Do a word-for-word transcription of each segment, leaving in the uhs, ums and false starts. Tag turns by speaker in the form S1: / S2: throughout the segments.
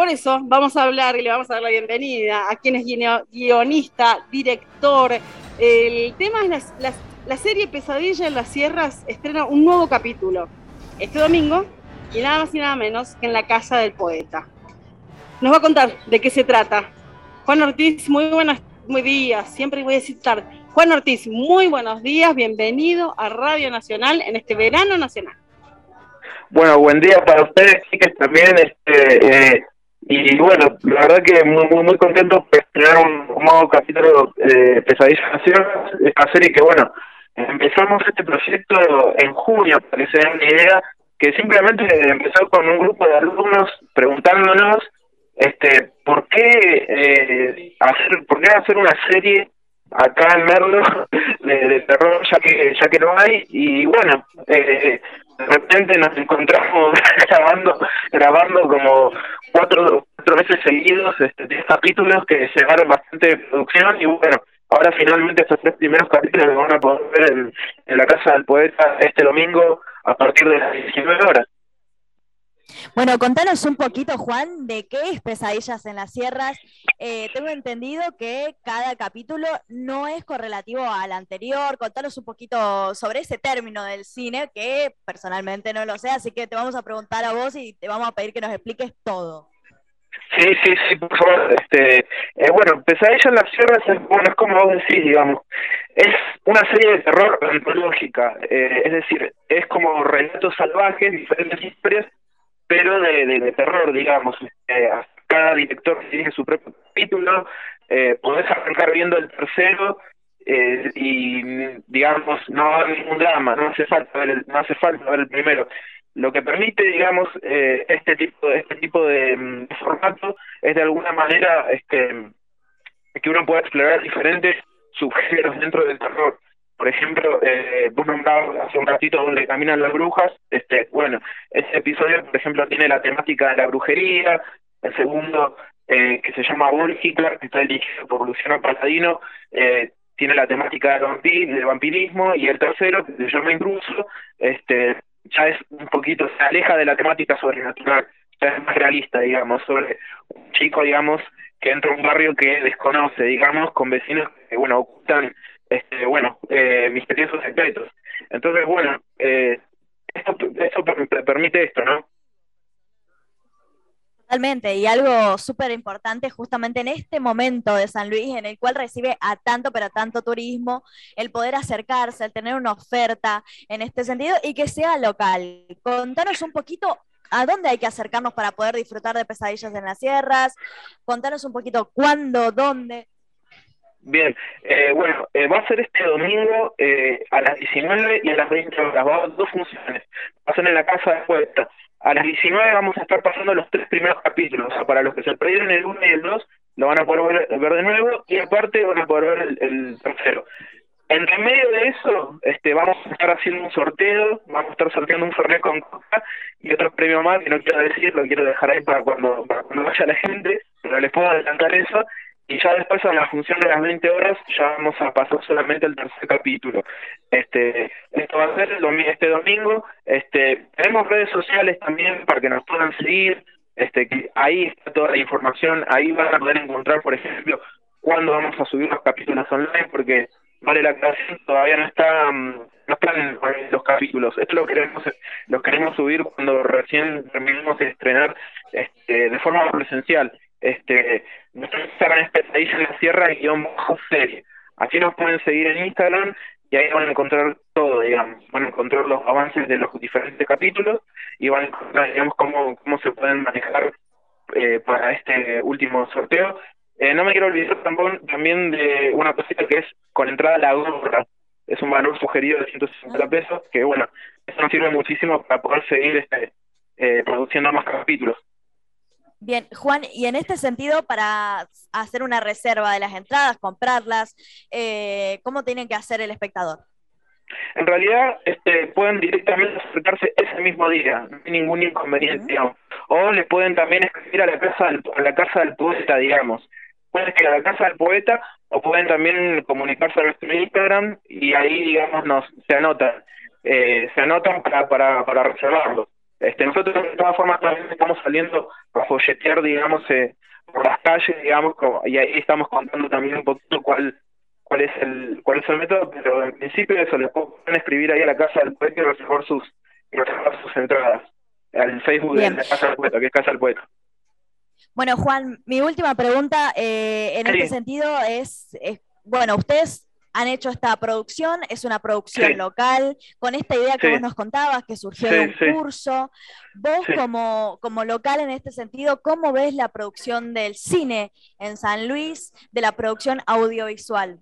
S1: Por eso vamos a hablar y le vamos a dar la bienvenida a quien es guionista, director. El tema es la, la, la serie Pesadilla en las Sierras estrena un nuevo capítulo este domingo y nada más y nada menos que en la Casa del Poeta. Nos va a contar de qué se trata. Juan Ortiz, muy buenos muy días, siempre voy a decir tarde. Juan Ortiz, muy buenos días, bienvenido a Radio Nacional en este verano nacional.
S2: Bueno, buen día para ustedes, chicas, también, este, eh, y bueno, la verdad que muy muy, muy contento por estrenar un, un nuevo capítulo de Pesadilla en las Sierras, esta serie que, bueno, empezamos este proyecto en junio, para que se den una idea, que simplemente empezó con un grupo de alumnos preguntándonos, este, ¿por qué eh, hacer, por qué hacer una serie acá en Merlo de, de terror, ya que ya que no hay? Y bueno, eh, de repente nos encontramos grabando grabando como cuatro cuatro meses seguidos, este, diez capítulos que llevaron bastante producción, y bueno, ahora finalmente estos tres primeros capítulos los van a poder ver en, en la Casa del Poeta este domingo a partir de las diecinueve horas.
S3: Bueno, contanos un poquito, Juan, de qué es Pesadillas en las Sierras. Eh, tengo entendido que cada capítulo no es correlativo al anterior. Contanos un poquito sobre ese término del cine, que personalmente no lo sé, así que te vamos a preguntar a vos y te vamos a pedir que nos expliques todo.
S2: Sí, sí, sí, por favor. Este, eh, bueno, Pesadilla en las Sierras es, bueno, es como vos decís, digamos, es una serie de terror antológica, eh, es decir, es como relatos salvajes, diferentes historias, pero de, de, de terror, digamos. Eh, cada director dirige su propio capítulo, eh, podés arrancar viendo el tercero eh, y, digamos, no va a haber ningún drama, no hace falta ver el, no hace falta ver el primero. Lo que permite, digamos, eh, este tipo este tipo de, de formato es de alguna manera este que uno pueda explorar diferentes subgéneros dentro del terror. Por ejemplo, eh, vos nombrabas hace un ratito donde caminan las brujas. Este, bueno, ese episodio, por ejemplo, tiene la temática de la brujería. El segundo, eh, que se llama Volkiklar, que está dirigido por Luciano Paladino, eh, tiene la temática del, vampir, del vampirismo. Y el tercero, que se llama Intruso, este, ya es un poquito, se aleja de la temática sobrenatural, ya es más realista, digamos, sobre un chico, digamos, que entra a un barrio que desconoce, digamos, con vecinos que, bueno, ocultan este bueno eh, misteriosos secretos. Entonces, bueno, eh, esto, eso per permite esto, ¿no?
S3: Totalmente, y algo súper importante justamente en este momento de San Luis, en el cual recibe a tanto, pero a tanto turismo, el poder acercarse, el tener una oferta en este sentido y que sea local. Contanos un poquito a dónde hay que acercarnos para poder disfrutar de Pesadillas en las Sierras, contanos un poquito cuándo, dónde.
S2: Bien, eh, bueno, eh, va a ser este domingo eh, a las diecinueve y a las veinte horas. Va a haber dos funciones. Va a ser en la Casa de Poeta. A las diecinueve vamos a estar pasando los tres primeros capítulos. O sea, para los que se perdieron el uno y el dos, lo van a poder ver, ver de nuevo, y aparte van a poder ver el, el tercero. Entre medio de eso, este, vamos a estar haciendo un sorteo, vamos a estar sorteando un Fernet con coca y otros premios más que no quiero decir, lo quiero dejar ahí para cuando, para cuando vaya la gente, pero les puedo adelantar eso. Y ya después, a la función de las veinte horas, ya vamos a pasar solamente el tercer capítulo. Este, esto va a ser el domi este domingo. Este, tenemos redes sociales también para que nos puedan seguir. Este, que ahí está toda la información. Ahí van a poder encontrar, por ejemplo, cuándo vamos a subir los capítulos online, porque vale la aclaración, todavía no está, no están los capítulos. Esto lo queremos, lo queremos subir cuando recién terminemos de estrenar, este, de forma presencial. Este, nuestro Instagram es Pesadilla en la Sierra guión bajo serie. Así nos pueden seguir en Instagram y ahí van a encontrar todo, digamos. Van a encontrar los avances de los diferentes capítulos y van a encontrar, digamos, cómo, cómo se pueden manejar eh, para este último sorteo. Eh, no me quiero olvidar tampoco, también de una cosita que es con entrada a la gorra. Es un valor sugerido de ciento cincuenta pesos, que bueno, eso nos sirve muchísimo para poder seguir este, eh, produciendo más capítulos.
S3: Bien, Juan, y en este sentido, para hacer una reserva de las entradas, comprarlas, eh, ¿cómo tiene que hacer el espectador?
S2: En realidad, este, pueden directamente acercarse ese mismo día, no hay ningún inconveniente, uh-huh. digamos. O le pueden también escribir a la casa del, a la casa del poeta, digamos. Pueden escribir a la Casa del Poeta, o pueden también comunicarse a nuestro Instagram, y ahí, digamos, nos se anotan, eh, se anotan para, para, para reservarlo. Este, nosotros de todas formas también estamos saliendo a folletear, digamos, eh, por las calles, digamos, como, y ahí estamos contando también un poquito cuál cuál es el cuál es el método, pero en principio eso, les pueden escribir ahí a la Casa del Poeta y reservar sus, y reservar sus entradas al Facebook de
S3: Bien.
S2: la Casa del Poeta, que es Casa del Poeta.
S3: Bueno, Juan, mi última pregunta eh, en
S2: Sí.
S3: este sentido es, es, bueno, ustedes han hecho esta producción, es una producción
S2: Sí.
S3: local, con esta idea que
S2: Sí.
S3: vos nos contabas, que surgió
S2: Sí,
S3: de un
S2: sí.
S3: curso. Vos
S2: Sí.
S3: como, como local en este sentido, ¿cómo ves la producción del cine en San Luis, de la producción audiovisual?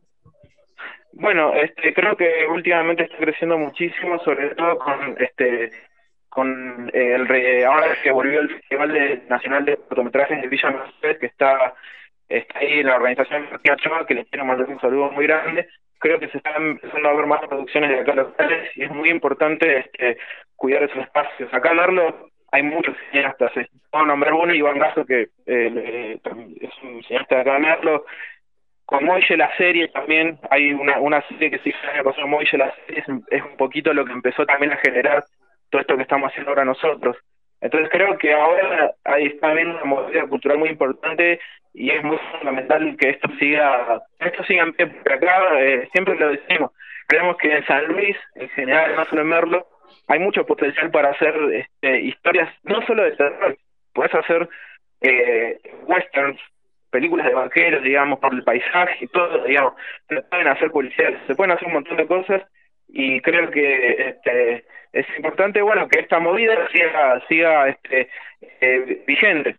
S2: Bueno, este, creo que últimamente está creciendo muchísimo, sobre todo con este con eh, el re, ahora que volvió el Festival de, Nacional de Cortometrajes de Villa Mercedes, que está, está ahí en la organización de Martín Ochoa, que les quiero mandar un saludo muy grande. Creo que se están empezando a ver más producciones de acá locales y es muy importante este, cuidar esos espacios. Acá en Merlo hay muchos cineastas, eh. puedo nombrar uno, Iván Gaso, que eh, es un cineasta de acá en Merlo. Con Moille la serie también, hay una, una serie que se hizo el año pasado, Moille la serie, es, es un poquito lo que empezó también a generar todo esto que estamos haciendo ahora nosotros. Entonces creo que ahora ahí está habiendo una movida cultural muy importante y es muy fundamental que esto siga, que esto siga en pie, porque acá eh, siempre lo decimos, creemos que en San Luis, en general, no solo en Merlo, hay mucho potencial para hacer este, historias, no solo de terror, puedes hacer eh, westerns, películas de vaqueros, digamos, por el paisaje y todo, digamos, se pueden hacer policiales, se pueden hacer un montón de cosas y creo que este, es importante, bueno, que esta movida siga, siga este, eh, vigente.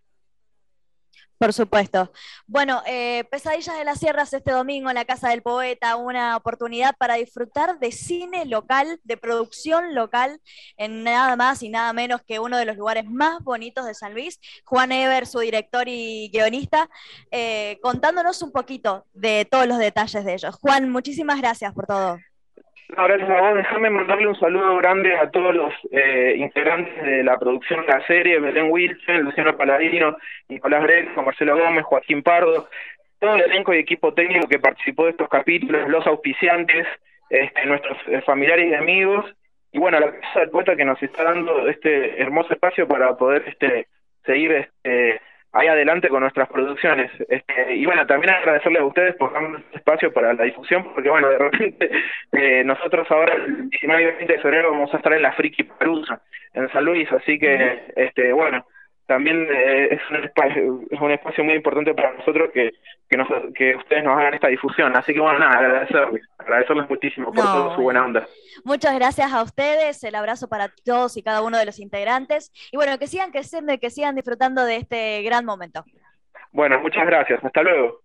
S3: Por supuesto. Bueno, eh, Pesadillas de las Sierras este domingo en la Casa del Poeta, una oportunidad para disfrutar de cine local, de producción local, en nada más y nada menos que uno de los lugares más bonitos de San Luis. Juan Eber, su director y guionista, eh, contándonos un poquito de todos los detalles de ellos. Juan, muchísimas gracias por todo.
S2: No, gracias a vos. Déjame mandarle un saludo grande a todos los eh, integrantes de la producción de la serie, Belén Wilson, Luciano Paladino, Nicolás Greco, Marcelo Gómez, Joaquín Pardo, todo el elenco y equipo técnico que participó de estos capítulos, los auspiciantes, este, nuestros eh, familiares y amigos, y bueno, a la Casa del Poeta que nos está dando este hermoso espacio para poder este seguir este ahí adelante con nuestras producciones. Este, y bueno, también agradecerles a ustedes por darnos este espacio para la difusión, porque bueno, de repente eh, nosotros ahora el diecinueve y veinte de febrero vamos a estar en la Friki Parusa en San Luis, así que este bueno, también eh, es un espacio es un espacio muy importante para nosotros que que, nos, que ustedes nos hagan esta difusión, así que bueno, nada, agradecerles, agradecerles muchísimo por
S3: No,
S2: toda su buena
S3: bueno.
S2: onda.
S3: Muchas gracias a ustedes, el abrazo para todos y cada uno de los integrantes, y bueno, que sigan creciendo y que sigan disfrutando de este gran momento.
S2: Bueno, muchas gracias, hasta luego.